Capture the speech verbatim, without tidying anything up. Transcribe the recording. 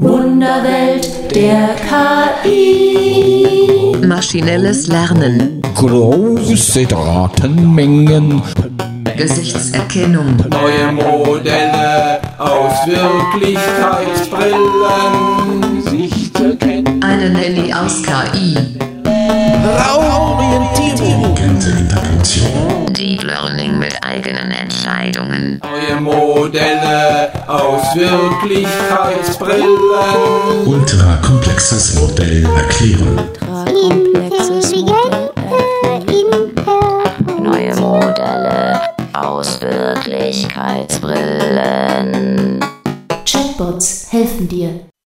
Wunderwelt der K I. Maschinelles Lernen. Große Datenmengen. Gesichtserkennung. Neue Modelle aus Wirklichkeitsbrillen. Gesichtserkennung. Eine Nanny aus K I. Raumorientierung. Intelligente Interpretation. Deep Learning mit eigenen Entscheidungen. Neue Modelle aus Wirklichkeitsbrillen. Ultrakomplexes Modell erklären. Komplexes Modell erklären. Neue Modelle aus Wirklichkeitsbrillen. Chatbots helfen dir.